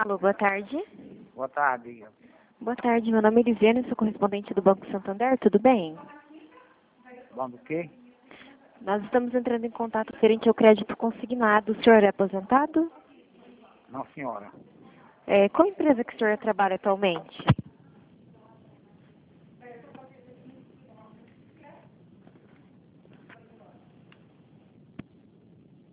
Alô, boa tarde. Boa tarde. Boa tarde, meu nome é Elisiane, sou correspondente do Banco Santander, tudo bem? Bom do quê? Nós estamos entrando em contato referente ao crédito consignado. O senhor é aposentado? Não, senhora. Qual empresa que o senhor trabalha atualmente?